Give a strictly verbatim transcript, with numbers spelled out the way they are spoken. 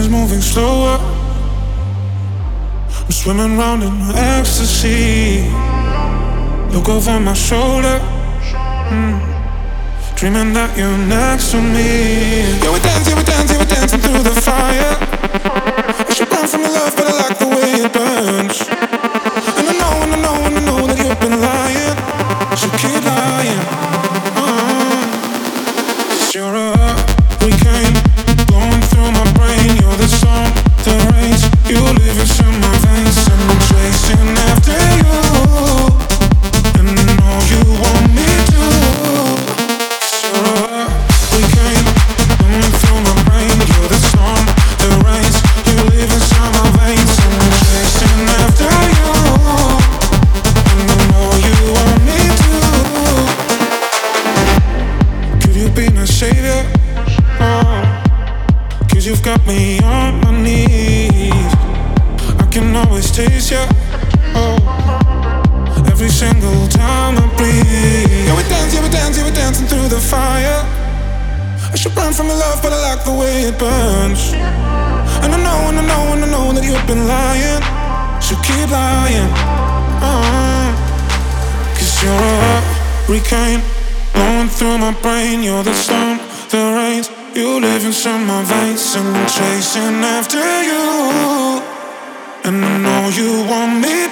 moving slower. I'm swimming round in ecstasy. Look over my shoulder, mm. Dreaming that you're next to me. Yeah, we dance, yeah, we dance, yeah, we're dancing through the fire. I should run from your love, but I like the way it burns. And I know, and I know, and I know that you've been lying. So keep lying, uh-huh. 'Cause you're a hurricane blowing through my brain. You're the storm, the rains. You live in my veins, and I'm chasing after you. And I know you want me to. 'Cause you're a hurricane blowing through my brain. You're the storm, the rains. You live inside my veins, and I'm chasing after you. And I know you want me to. Could you be my savior? Oh, 'cause you've got me on my knees. I can always taste you, oh, every single time I breathe. Yeah, we dance, yeah, we dance, yeah, we're dancing through the fire. I should run from your love, but I like the way it burns. And I know, and I know, and I know that you've been lying. So keep lying, uh-huh. 'Cause you're a hurricane blowing through my brain. You're the storm, the rains. You live inside my veins, and I'm chasing after you. And I know you want me